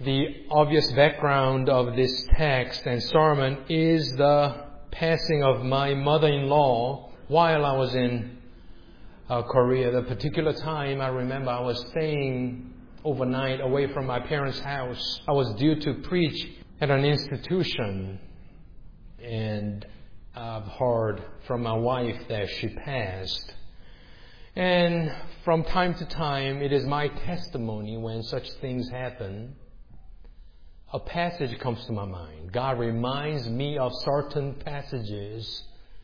The obvious background of this text and sermon is the passing of my mother-in-law while I was in Korea. The particular time, I remember I was staying overnight away from my parents' house. I was due to preach at an institution, and I've heard from my wife that she passed. And from time to time, it is my testimony when such things happen. A passage comes to my mind. God reminds me of certain passages.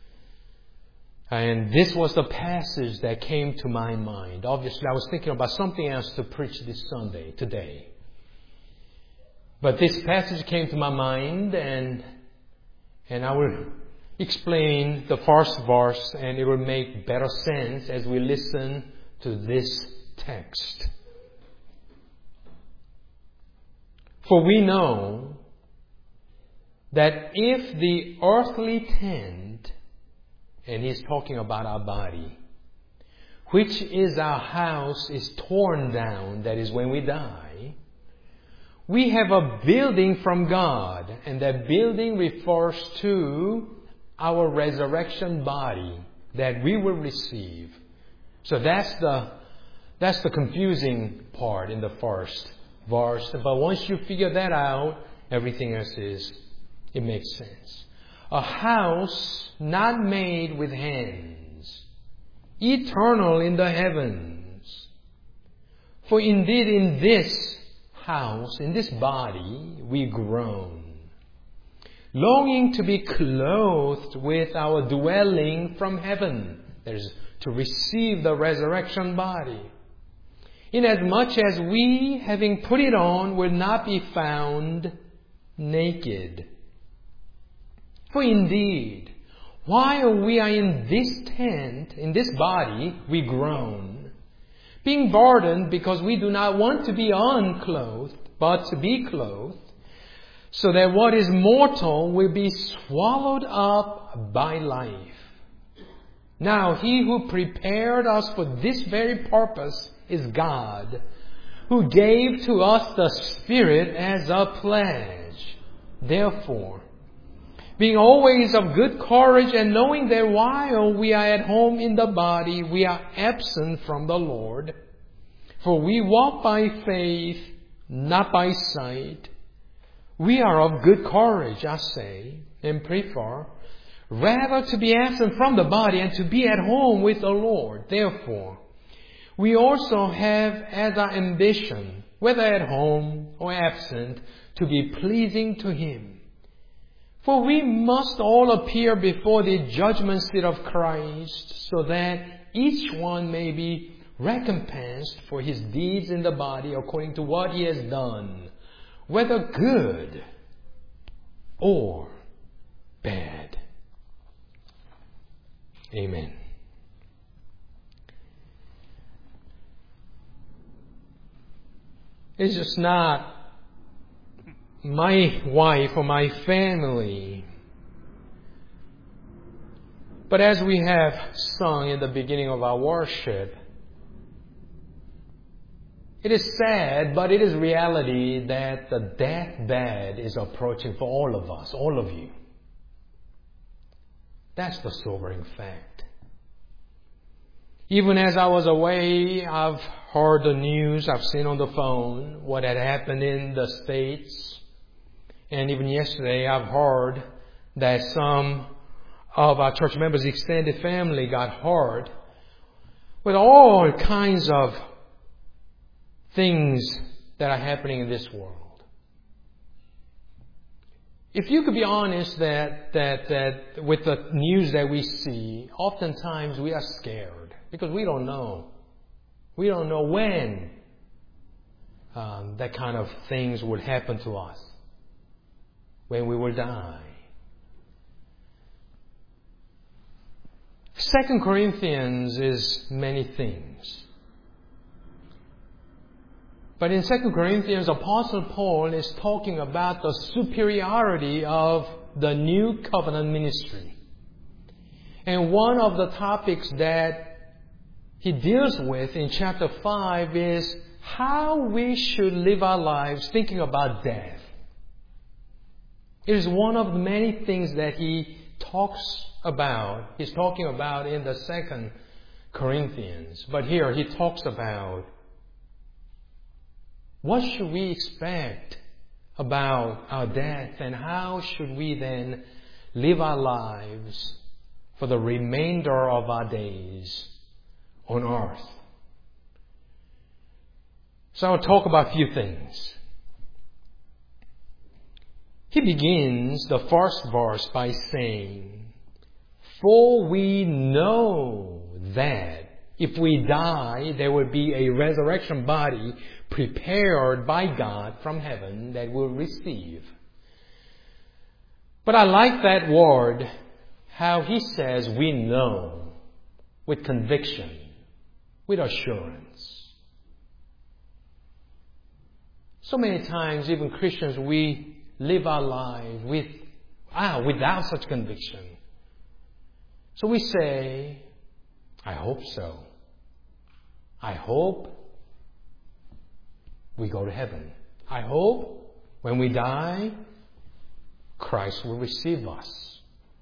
And this was the passage that came to my mind. Obviously, I was thinking about something else to preach this Sunday, today. But this passage came to my mind, and I will explain the first verse, and it will make better sense as we listen to this text. For we know that if the earthly tent, and he's talking about our body, which is our house, is torn down, that is when we die, we have a building from God, and that building refers to our resurrection body that we will receive. So that's the confusing part in the first verse. But once you figure that out, everything else it makes sense. A house not made with hands, eternal in the heavens. For indeed in this house, in this body, we groan, longing to be clothed with our dwelling from heaven. That is, to receive the resurrection body. Inasmuch as we, having put it on, will not be found naked. For indeed, while we are in this tent, in this body, we groan, being burdened because we do not want to be unclothed, but to be clothed, so that what is mortal will be swallowed up by life. Now, He who prepared us for this very purpose is God, who gave to us the Spirit as a pledge. Therefore, being always of good courage, and knowing that while we are at home in the body, we are absent from the Lord. For we walk by faith, not by sight. We are of good courage, I say, and prefer rather to be absent from the body and to be at home with the Lord. Therefore, we also have as our ambition, whether at home or absent, to be pleasing to Him. For we must all appear before the judgment seat of Christ, so that each one may be recompensed for his deeds in the body according to what he has done, whether good or bad. Amen. It's just not my wife or my family. But as we have sung in the beginning of our worship, it is sad, but it is reality that the deathbed is approaching for all of us, all of you. That's the sobering fact. Even as I was away, I've heard the news, I've seen on the phone what had happened in the States. And even yesterday, I've heard that some of our church members' extended family got hurt with all kinds of things that are happening in this world. If you could be honest that with the news that we see, oftentimes we are scared because we don't know. We don't know when that kind of things would happen to us, when we will die. 2 Corinthians is many things. But in 2 Corinthians, Apostle Paul is talking about the superiority of the new covenant ministry. And one of the topics that he deals with in chapter 5 is how we should live our lives thinking about death. It is one of the many things that he talks about. He's talking about in the 2 Corinthians. But here he talks about what should we expect about our death and how should we then live our lives for the remainder of our days on earth. So I'll talk about a few things. He begins the first verse by saying, "For we know that if we die, there will be a resurrection body prepared by God from heaven that we'll receive." But I like that word, how he says we know, with conviction, with assurance. So many times, even Christians, we live our lives without such conviction. So we say, I hope so. I hope we go to heaven. I hope when we die, Christ will receive us.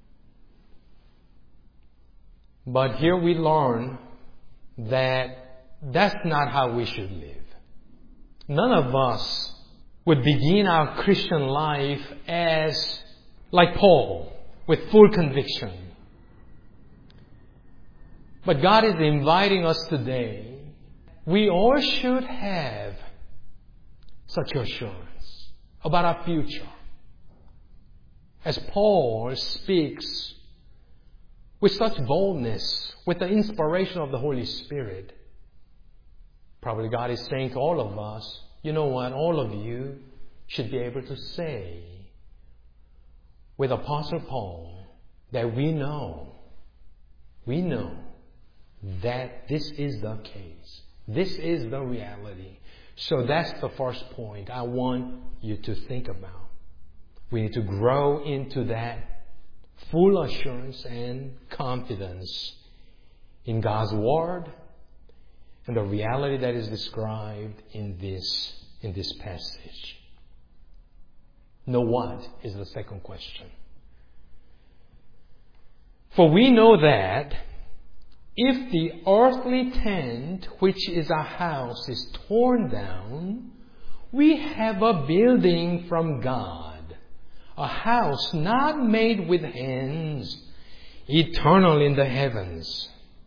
But here we learn that that's not how we should live. None of us would begin our Christian life as like Paul, with full conviction. But God is inviting us today. We all should have such assurance about our future. As Paul speaks with such boldness, with the inspiration of the Holy Spirit, probably God is saying to all of us, you know what, all of you should be able to say with Apostle Paul that we know that this is the case. This is the reality. So that's the first point I want you to think about. We need to grow into that full assurance and confidence in God's Word and the reality that is described in this passage. Know what is the second question. For we know that if the earthly tent, which is our house, is torn down, we have a building from God, a house not made with hands, eternal in the heavens.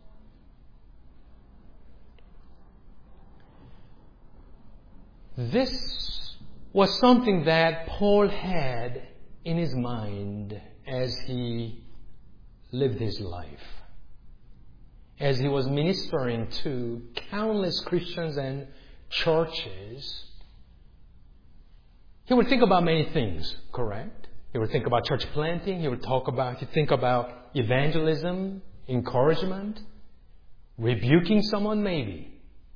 This was something that Paul had in his mind as he lived his life. As he was ministering to countless Christians and churches, he would think about many things, correct? He would think about church planting. He would think about evangelism, encouragement, rebuking someone maybe.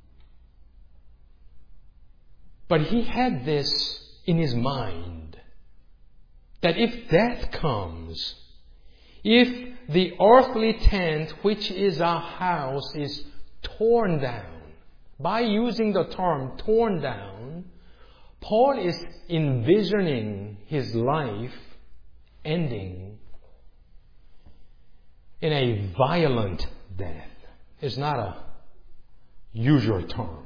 But he had this in his mind, that if death comes, if the earthly tent, which is our house, is torn down, by using the term torn down, Paul is envisioning his life ending in a violent death. It's not a usual term.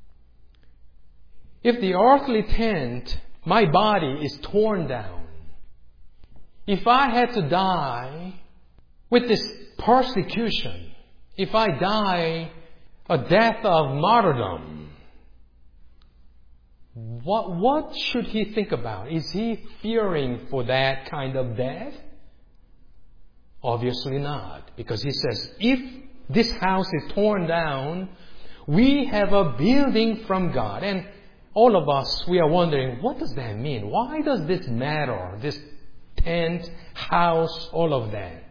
If the earthly tent, my body, is torn down, if I had to die with this persecution, if I die a death of martyrdom, what should he think about? Is he fearing for that kind of death? Obviously not, because he says, if this house is torn down, we have a building from God. And all of us, we are wondering, what does that mean? Why does this matter? This tent, house, all of that.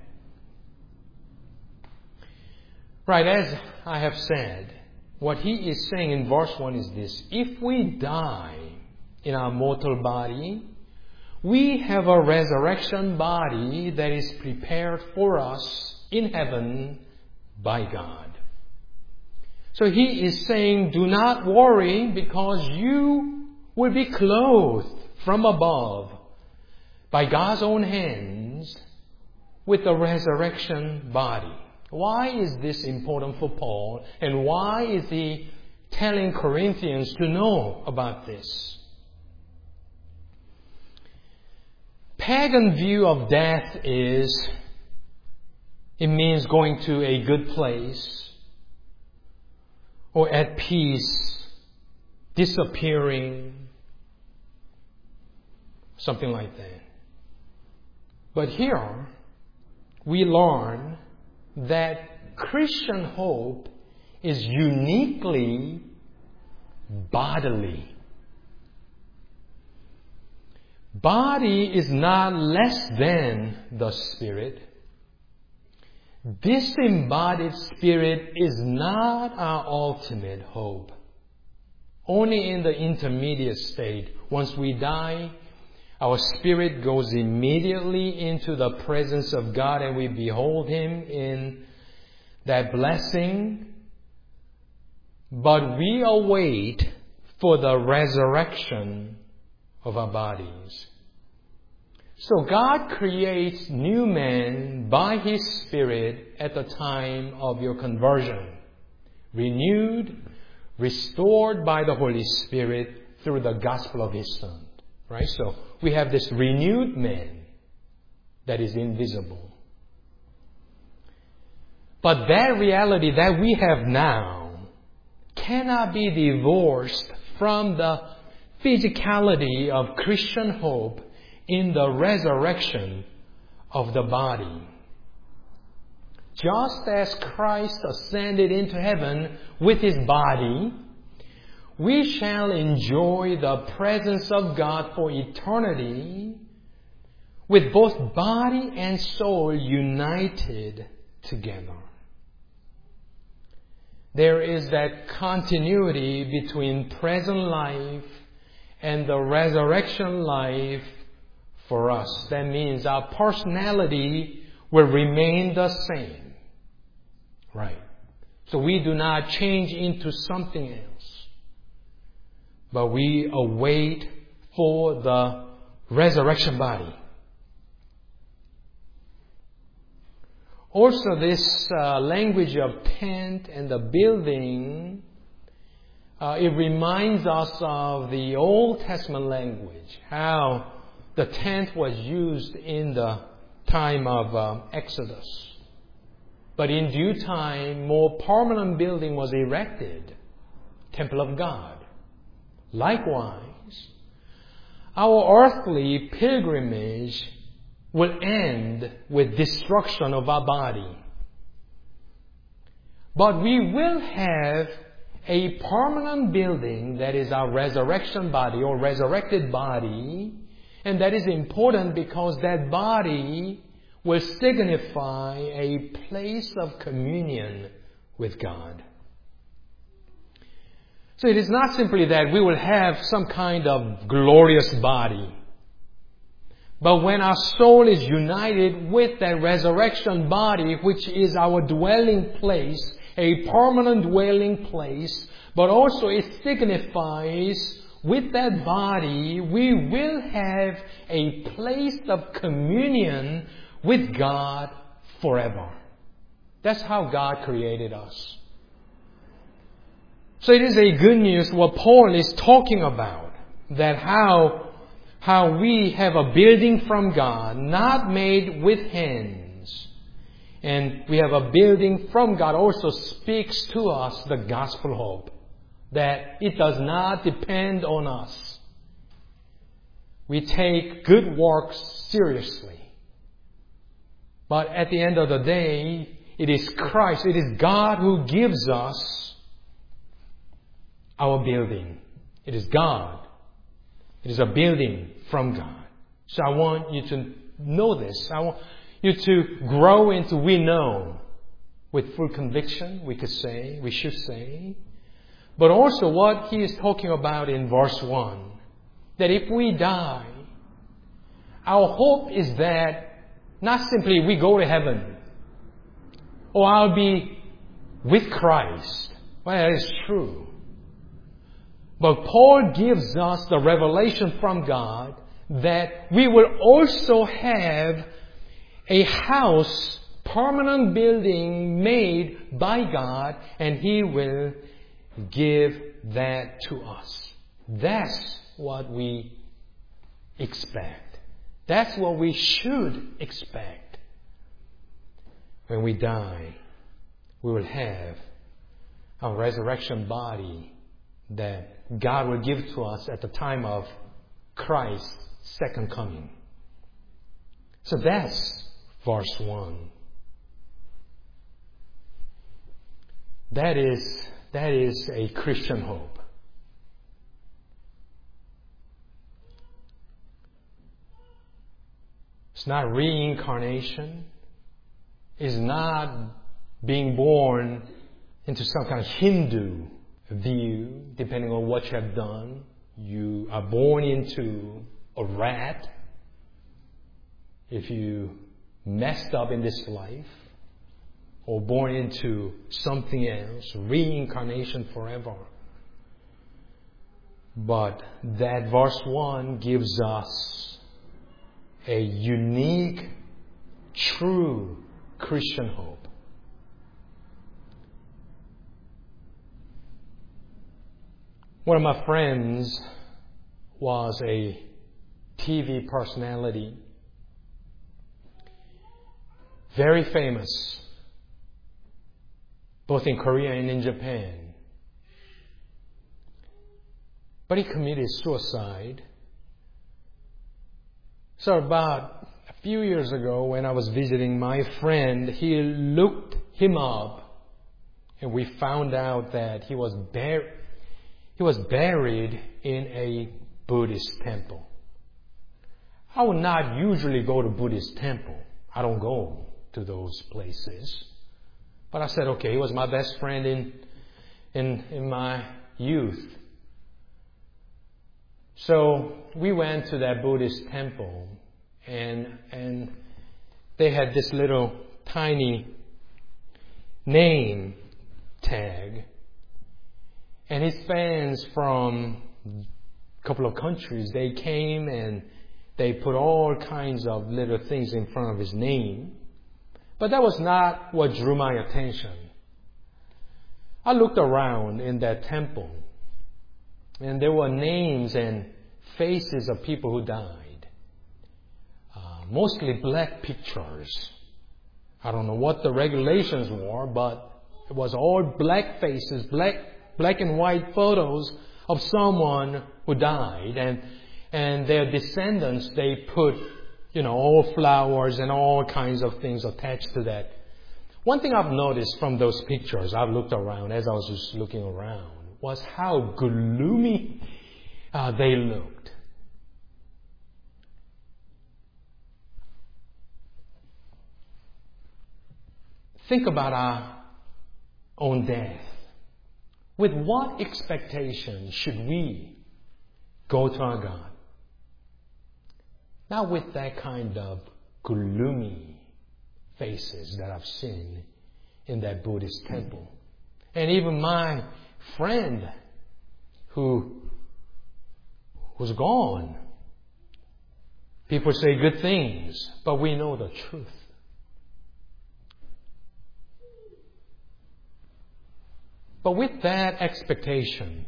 Right, as I have said, what he is saying in verse 1 is this: if we die in our mortal body, we have a resurrection body that is prepared for us in heaven by God. So he is saying, do not worry, because you will be clothed from above by God's own hands with the resurrection body. Why is this important for Paul? And why is he telling Corinthians to know about this? Pagan view of death is, it means going to a good place, or at peace, disappearing, something like that. But here, we learn that Christian hope is uniquely bodily. Body is not less than the spirit. Disembodied spirit is not our ultimate hope. Only in the intermediate state, once we die, our spirit goes immediately into the presence of God and we behold Him in that blessing. But we await for the resurrection of our bodies. So God creates new man by His Spirit at the time of your conversion. Renewed, restored by the Holy Spirit through the gospel of His Son. Right? So we have this renewed man that is invisible. But that reality that we have now cannot be divorced from the physicality of Christian hope in the resurrection of the body. Just as Christ ascended into heaven with His body, we shall enjoy the presence of God for eternity with both body and soul united together. There is that continuity between present life and the resurrection life for us. That means our personality will remain the same. Right. So we do not change into something else. But we await for the resurrection body. Also, this language of tent and the building, it reminds us of the Old Testament language, how the tent was used in the time of Exodus. But in due time, more permanent building was erected, Temple of God. Likewise, our earthly pilgrimage will end with destruction of our body. But we will have a permanent building that is our resurrection body or resurrected body. And that is important because that body will signify a place of communion with God. So it is not simply that we will have some kind of glorious body. But when our soul is united with that resurrection body, which is our dwelling place, a permanent dwelling place, but also it signifies with that body, we will have a place of communion with God forever. That's how God created us. So it is a good news what Paul is talking about, that how we have a building from God, not made with hands. And we have a building from God also speaks to us the gospel hope, that it does not depend on us. We take good works seriously. But at the end of the day, it is Christ, it is God who gives us our building. It is God. It is a building from God. So I want you to know this. I want you to grow into we know with full conviction, we should say. But also what he is talking about in verse 1. That if we die, our hope is that not simply we go to heaven, or I'll be with Christ. Well, that is true. But Paul gives us the revelation from God that we will also have a house, permanent building made by God, and He will give that to us. That's what we expect. That's what we should expect. When we die, we will have a resurrection body that God will give to us at the time of Christ's second coming. So that's verse 1. That is a Christian hope. It's not reincarnation. It's not being born into some kind of Hindu view, depending on what you have done. You are born into a rat if you messed up in this life, or born into something else, reincarnation forever. But that verse 1 gives us a unique, true Christian hope. One of my friends was a TV personality, very famous, both in Korea and in Japan. But he committed suicide. So about a few years ago, when I was visiting my friend, he looked him up, and we found out that he was buried in a Buddhist temple. I would not usually go to Buddhist temple. I don't go to those places. But I said, okay, he was my best friend in my youth. So we went to that Buddhist temple, and they had this little tiny name tag. And his fans from a couple of countries, they came and they put all kinds of little things in front of his name. But that was not what drew my attention. I looked around in that temple, and there were names and faces of people who died. Mostly black pictures. I don't know what the regulations were, but it was all black faces, black and white photos of someone who died, and their descendants, they put, all flowers and all kinds of things attached to that. One thing I've noticed from those pictures, I've looked around as I was just looking around, was how gloomy they looked. Think about our own death. With what expectation should we go to our God? Not with that kind of gloomy faces that I've seen in that Buddhist temple. And even my friend who was gone. People say good things, but we know the truth. But with that expectation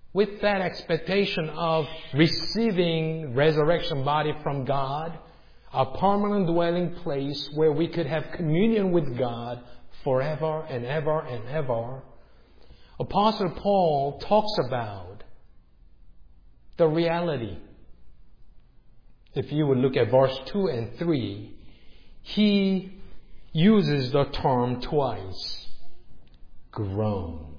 of receiving resurrection body from God, a permanent dwelling place where we could have communion with God forever and ever and ever, Apostle Paul talks about the reality. If you would look at verse 2 and 3, he uses the term twice, groan.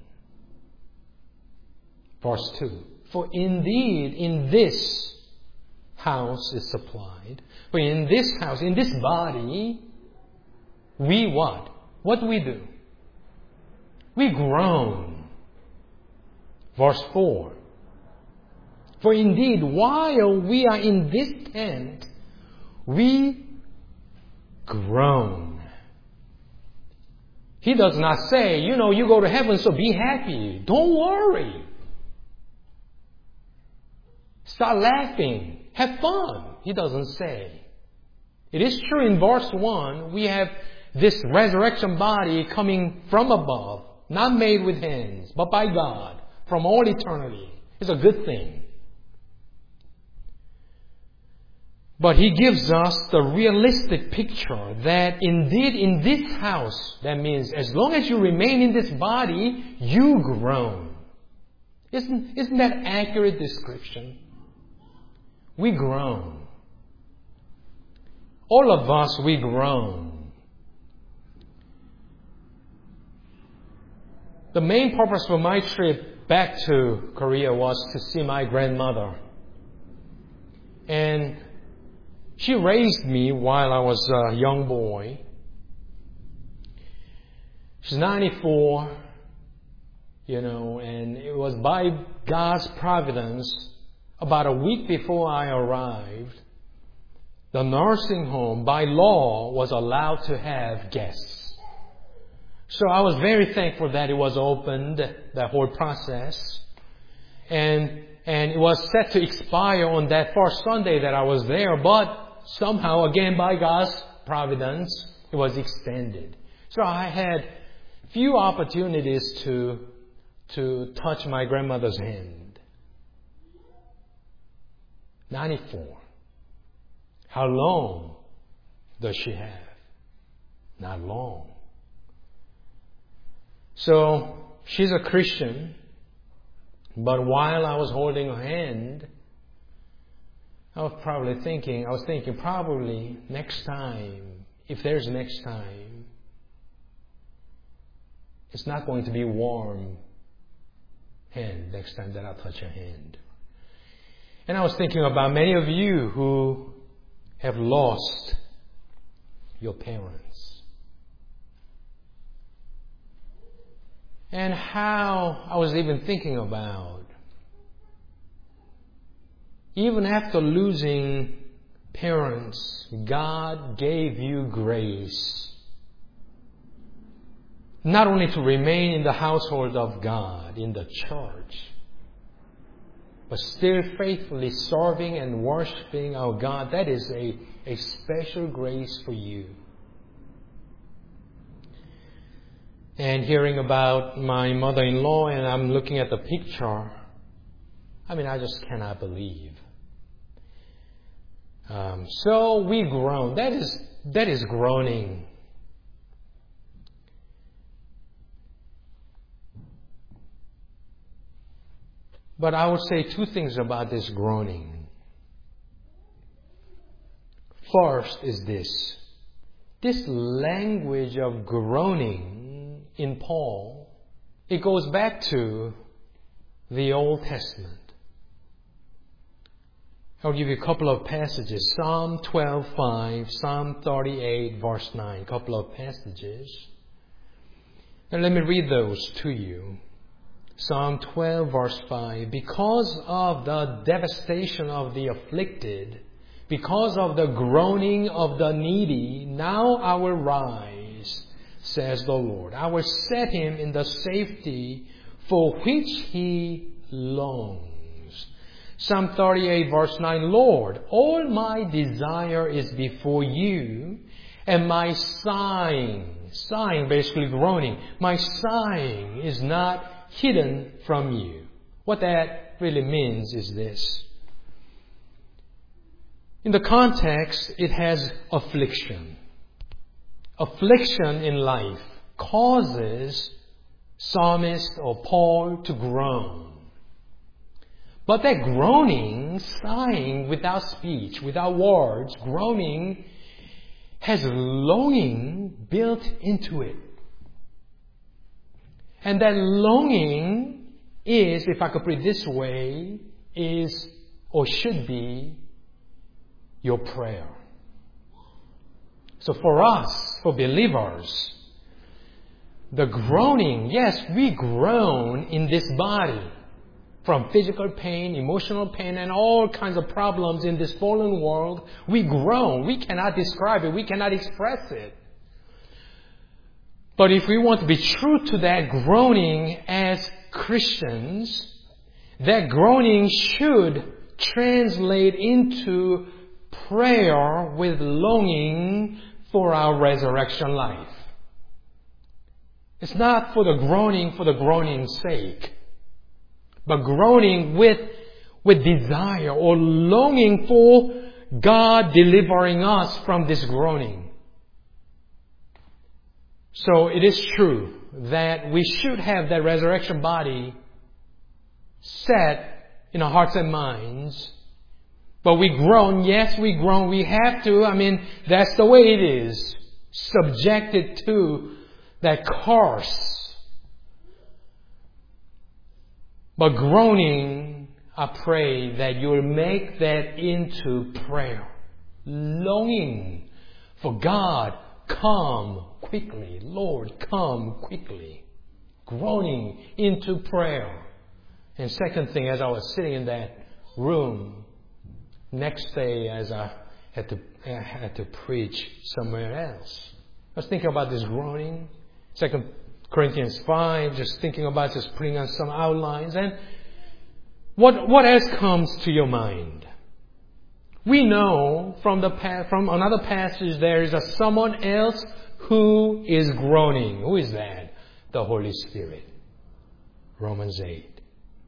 Verse 2, for indeed in this house is supplied. For in this house, in this body, we what? What do we do? We groan. Verse 4, for indeed while we are in this tent, we groan. He does not say, you go to heaven, so be happy. Don't worry. Start laughing. Have fun. He doesn't say. It is true in verse 1, we have this resurrection body coming from above, not made with hands, but by God, from all eternity. It's a good thing. But He gives us the realistic picture that indeed in this house, that means as long as you remain in this body, you groan. Isn't that accurate description? We groan. All of us, we groan. The main purpose for my trip back to Korea was to see my grandmother. And she raised me while I was a young boy. She's 94, and it was by God's providence, about a week before I arrived, the nursing home, by law, was allowed to have guests. So I was very thankful that it was opened, that whole process. And it was set to expire on that first Sunday that I was there, but somehow, again, by God's providence, it was extended. So I had few opportunities to touch my grandmother's hand. 94. How long does she have? Not long. So she's a Christian, but while I was holding her hand, I was thinking probably next time, if there's next time, it's not going to be warm hand next time that I touch her hand. And I was thinking about many of you who have lost your parents. And how I was even thinking about, even after losing parents, God gave you grace. Not only to remain in the household of God, in the church, but still faithfully serving and worshiping our God. That is a special grace for you. And hearing about my mother-in-law, and I'm looking at the picture, I just cannot believe. So we groan. That is groaning. But I would say two things about this groaning. First is this. This language of groaning in Paul, it goes back to the Old Testament. I'll give you a couple of passages. Psalm 12:5, Psalm 38, verse 9. A couple of passages. And let me read those to you. Psalm 12, verse 5. Because of the devastation of the afflicted, because of the groaning of the needy, now I will rise, says the Lord. I will set him in the safety for which he longs. Psalm 38, verse 9. Lord, all my desire is before you, and my sighing basically groaning, my sighing is not hidden from you. What that really means is this. In the context, it has affliction. Affliction in life causes psalmist or Paul to groan. But that groaning, sighing without speech, without words, groaning has longing built into it. And that longing is, if I could put it this way, is or should be your prayer. So for us, for believers, the groaning, yes, we groan in this body from physical pain, emotional pain, and all kinds of problems in this fallen world. We groan. We cannot describe it. We cannot express it. But if we want to be true to that groaning as Christians, that groaning should translate into prayer with longing for our resurrection life. It's not for the groaning's sake, but groaning with desire or longing for God delivering us from this groaning. So it is true that we should have that resurrection body set in our hearts and minds. But we groan, yes, we groan, we have to. That's the way it is. Subjected to that curse. But groaning, I pray that you'll make that into prayer. Longing for God, come quickly. Lord, come quickly. Groaning into prayer. And second thing, as I was sitting in that room, next day as I had to preach somewhere else, I was thinking about this groaning. 2 Corinthians 5, just thinking about just putting on some outlines. And what else comes to your mind? We know from another passage there is someone else who is groaning. Who is that? The Holy Spirit. Romans 8.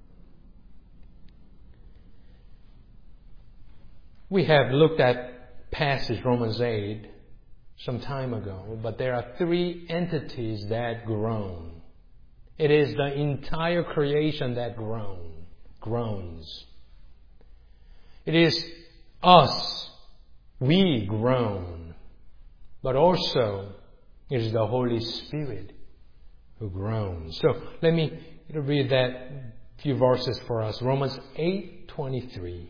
We have looked at passage Romans 8 some time ago, but there are three entities that groan. It is the entire creation that groans. It is us, we groan, but also it is the Holy Spirit who groans. So let me read that few verses for us. Romans 8:23.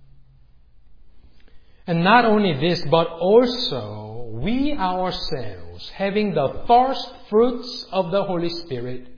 And not only this, but also we ourselves, having the first fruits of the Holy Spirit,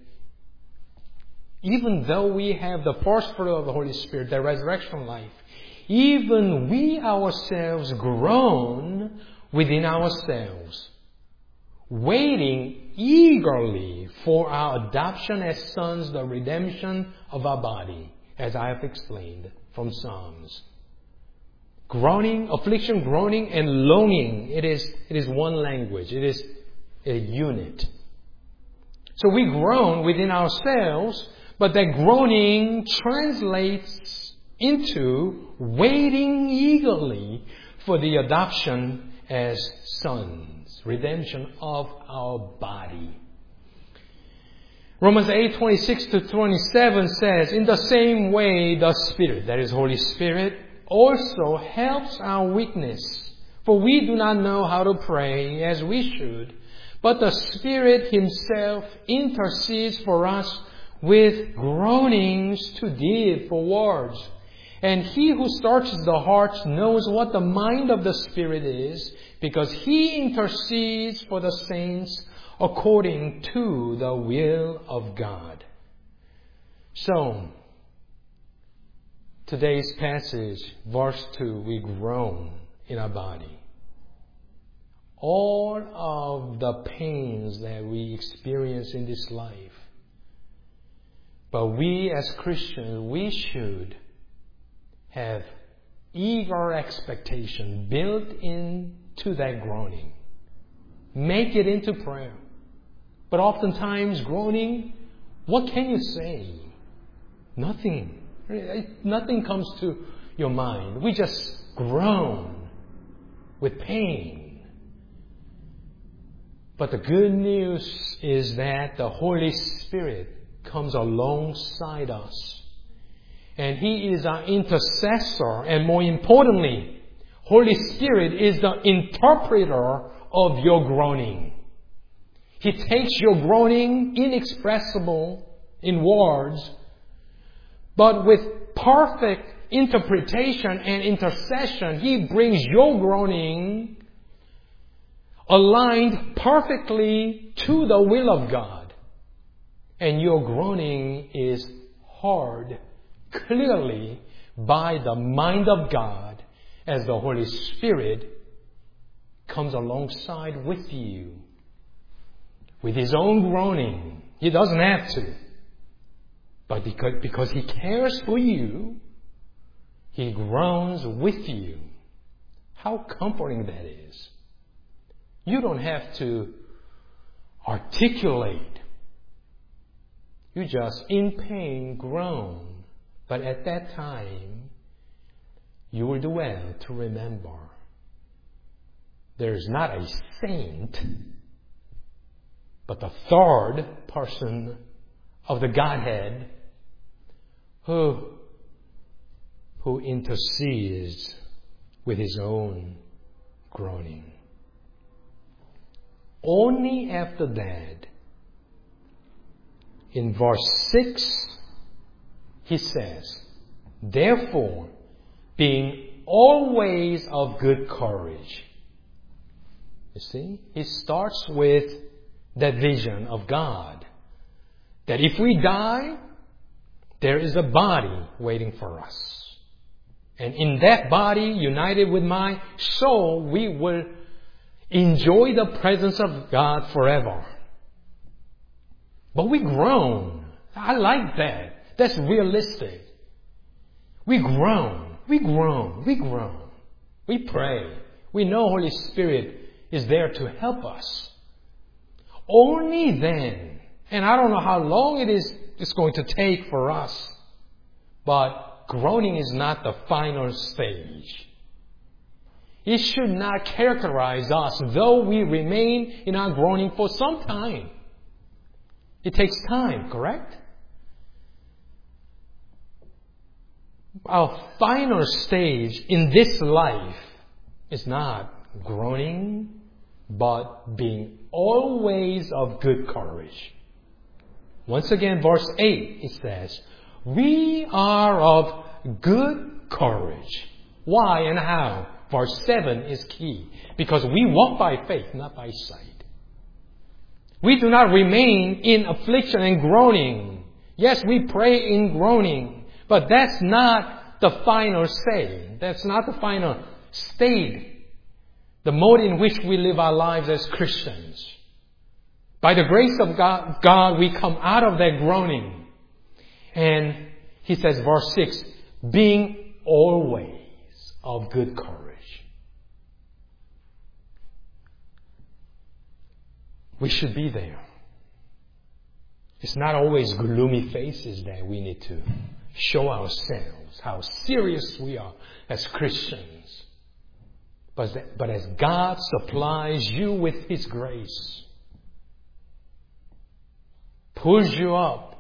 even though we have the first fruit of the Holy Spirit, the resurrection life, even we ourselves groan within ourselves, waiting eagerly for our adoption as sons, the redemption of our body, as I have explained from Psalms. Groaning, affliction, groaning, and longing. It is one language. It is a unit. So we groan within ourselves, but that groaning translates into waiting eagerly for the adoption as sons, redemption of our body. Romans 8:26-27 says, in the same way the Spirit, that is Holy Spirit, also helps our weakness. For we do not know how to pray as we should, but the Spirit Himself intercedes for us with groanings too deep for words. And He who searches the hearts knows what the mind of the Spirit is, because He intercedes for the saints according to the will of God. So, today's passage, verse 2, we groan in our body. All of the pains that we experience in this life. But we as Christians, we should have eager expectation built into that groaning. Make it into prayer. But oftentimes groaning, what can you say? Nothing. Nothing comes to your mind. We just groan with pain. But the good news is that the Holy Spirit comes alongside us. And He is our intercessor. And more importantly, Holy Spirit is the interpreter of your groaning. He takes your groaning, inexpressible in words, but with perfect interpretation and intercession, He brings your groaning aligned perfectly to the will of God. And your groaning is heard clearly by the mind of God as the Holy Spirit comes alongside with you. with his own groaning. He doesn't have to. But because he cares for you, he groans with you. How comforting that is. You don't have to articulate. You just, in pain, groan. But at that time, you will do well to remember there is not a saint, but the third person of the Godhead who intercedes with his own groaning. Only after that, in verse 6, he says, therefore, being always of good courage. You see, he starts with that vision of God. That if we die, there is a body waiting for us. And in that body, united with my soul, we will enjoy the presence of God forever. But we groan. I like that. That's realistic. We groan. We groan. We groan. We pray. We know Holy Spirit is there to help us. Only then, and I don't know how long it's going to take for us, but groaning is not the final stage. It should not characterize us, though we remain in our groaning for some time. It takes time, correct? Our final stage in this life is not groaning, but being always of good courage. Once again, verse 8, it says, we are of good courage. Why and how? Verse 7 is key. Because we walk by faith, not by sight. We do not remain in affliction and groaning. Yes, we pray in groaning. But that's not the final say. That's not the final state. The mode in which we live our lives as Christians. By the grace of God, we come out of that groaning. And he says, verse 6, being always of good courage. We should be there. It's not always gloomy faces that we need to show ourselves, how serious we are as Christians. But as God supplies you with His grace, pulls you up,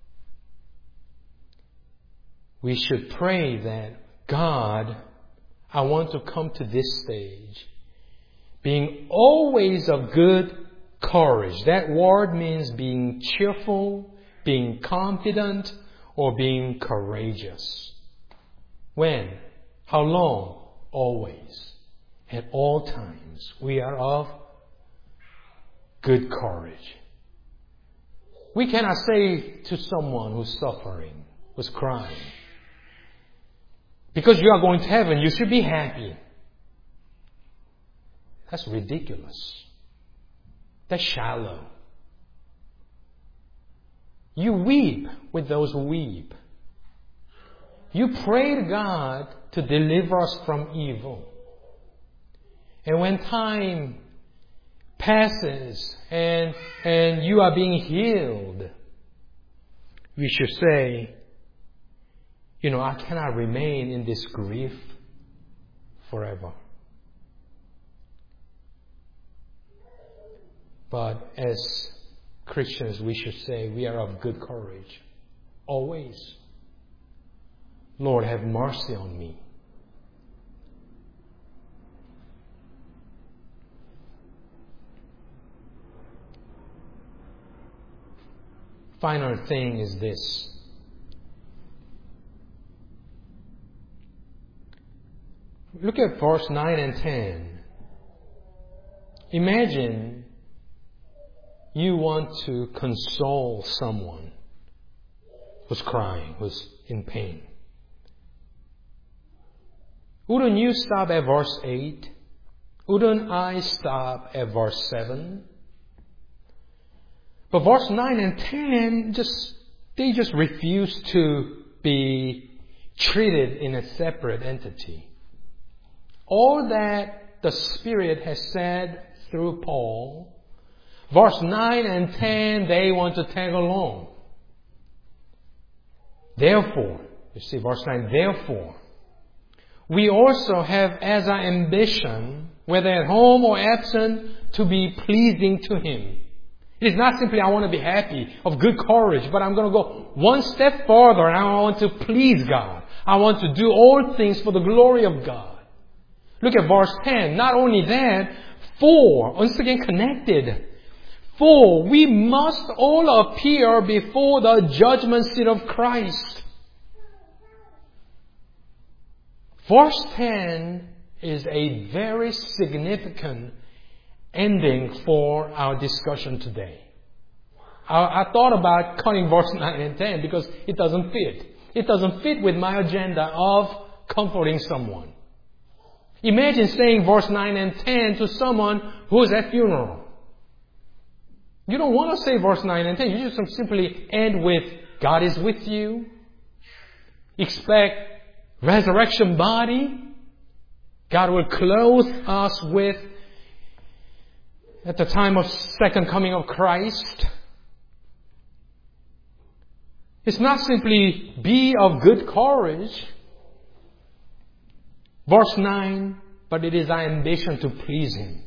we should pray that, God, I want to come to this stage, being always of good courage. That word means being cheerful, being confident, or being courageous. When? How long? Always. At all times. We are of good courage. We cannot say to someone who's suffering, who's crying, because you are going to heaven, you should be happy. That's ridiculous. That's shallow. You weep with those who weep. You pray to God to deliver us from evil. And when time passes and you are being healed, we should say, I cannot remain in this grief forever. But as Christians, we should say we are of good courage. Always. Lord, have mercy on me. Final thing is this. Look at verse 9 and 10. Imagine you want to console someone who's crying, who's in pain. Wouldn't you stop at verse 8? Wouldn't I stop at verse 7? But verse 9 and 10, they just refuse to be treated in a separate entity. All that the Spirit has said through Paul, verse 9 and 10, they want to tag along. Therefore, you see verse 9, therefore, we also have as our ambition, whether at home or absent, to be pleasing to Him. It is not simply I want to be happy, of good courage, but I'm going to go one step further and I want to please God. I want to do all things for the glory of God. Look at verse 10. Not only that, for, once again connected, for we must all appear before the judgment seat of Christ. Verse 10 is a very significant ending for our discussion today. I thought about cutting verse 9 and 10 because it doesn't fit. It doesn't fit with my agenda of comforting someone. Imagine saying verse 9 and 10 to someone who's at funeral. You don't want to say verse 9 and 10. You just simply end with, God is with you. Expect resurrection body. God will clothe us with, at the time of second coming of Christ. It's not simply be of good courage. Verse 9, but it is our ambition to please Him.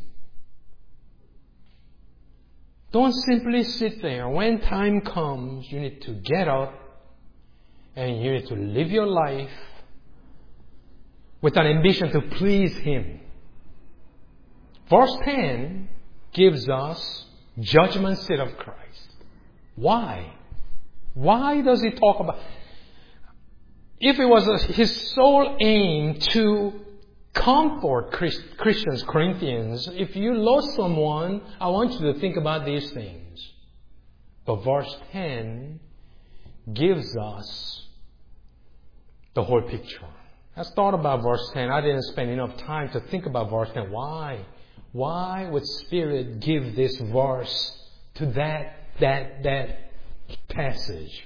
Don't simply sit there. When time comes, you need to get up and you need to live your life with an ambition to please Him. Verse 10 gives us judgment seat of Christ. Why? Why does he talk about? If it was his sole aim to comfort Christians, Corinthians, if you lost someone, I want you to think about these things. But verse 10 gives us the whole picture. I thought about verse 10. I didn't spend enough time to think about verse 10. Why? Why would Spirit give this verse to that passage?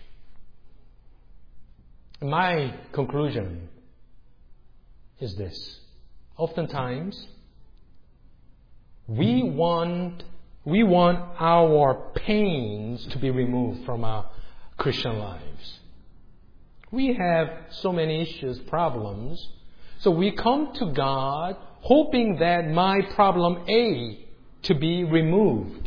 My conclusion is this. Oftentimes, we want our pains to be removed from our Christian lives. We have so many issues, problems. So we come to God hoping that my problem A to be removed.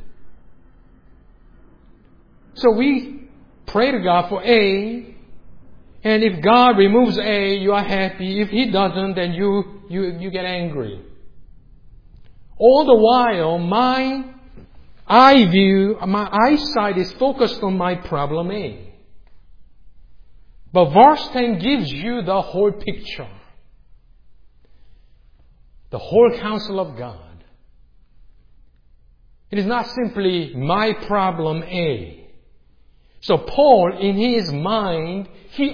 So we pray to God for A, and if God removes A, you are happy. If He doesn't, then you get angry. All the while, my eyesight is focused on my problem A. But verse 10 gives you the whole picture. The whole counsel of God. It is not simply my problem A. So Paul, in his mind, he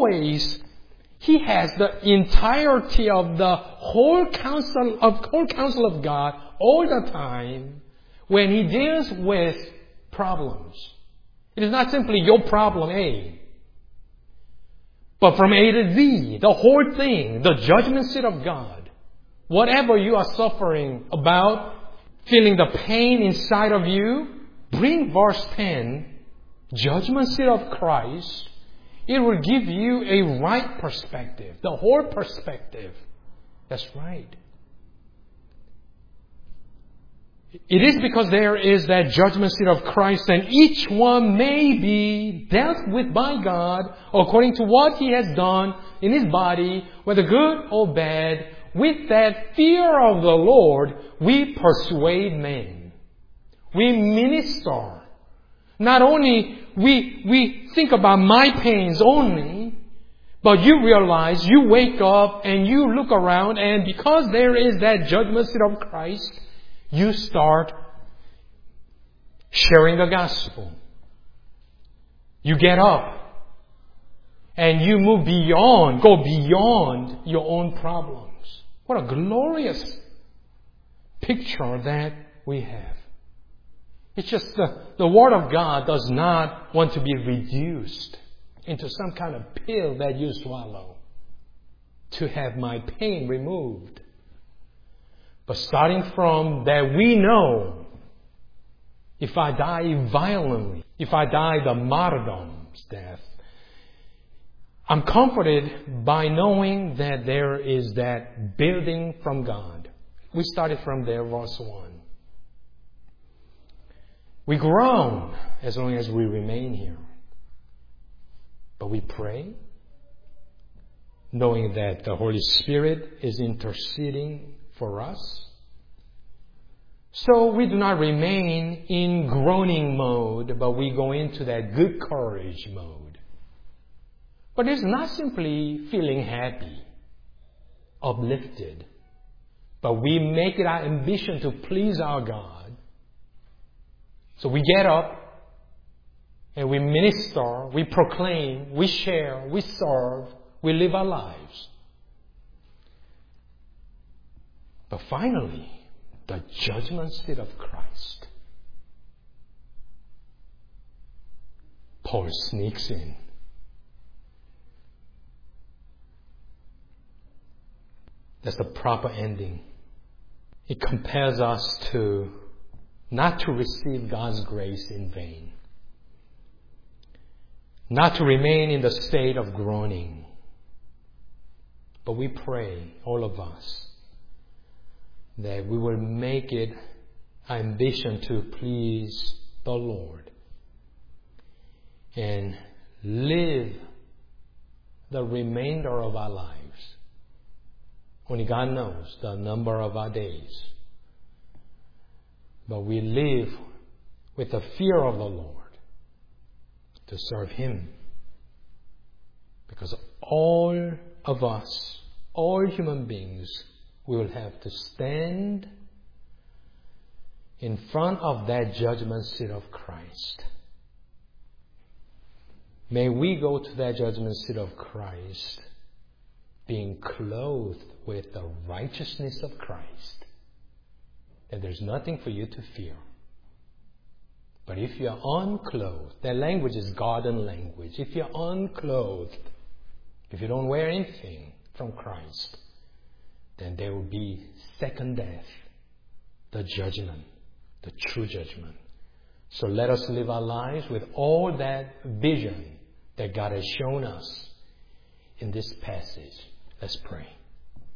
has the entirety of the whole counsel of God all the time when he deals with problems. It is not simply your problem A. But from A to Z, the whole thing, the judgment seat of God, whatever you are suffering about, feeling the pain inside of you, bring verse 10, judgment seat of Christ. It will give you a right perspective, the whole perspective. That's right. It is because there is that judgment seat of Christ, and each one may be dealt with by God according to what He has done in His body, whether good or bad. With that fear of the Lord, we persuade men. We minister. Not only we think about my pains only, but you realize, you wake up and you look around, and because there is that judgment seat of Christ, you start sharing the gospel. You get up and you go beyond your own problems. What a glorious picture that we have. It's just the Word of God does not want to be reduced into some kind of pill that you swallow to have my pain removed. But starting from that, we know if I die violently, if I die the martyrdom's death, I'm comforted by knowing that there is that building from God. We started from there, verse 1. We groan as long as we remain here. But we pray, knowing that the Holy Spirit is interceding for us. So we do not remain in groaning mode, but we go into that good courage mode. But it's not simply feeling happy, uplifted, but we make it our ambition to please our God. So we get up and we minister, we proclaim, we share, we serve, we live our lives. But finally, the judgment seat of Christ. Paul sneaks in. That's the proper ending. It compels us to not to receive God's grace in vain. Not to remain in the state of groaning. But we pray, all of us, that we will make it our ambition to please the Lord and live the remainder of our lives. Only God knows the number of our days. But we live with the fear of the Lord to serve Him. Because all of us, all human beings, we will have to stand in front of that judgment seat of Christ. May we go to that judgment seat of Christ being clothed with the righteousness of Christ. That there's nothing for you to fear. But if you're unclothed, that language is garden language. If you're unclothed, if you don't wear anything from Christ, then there will be second death, the judgment, the true judgment. So let us live our lives with all that vision that God has shown us in this passage. Let's pray.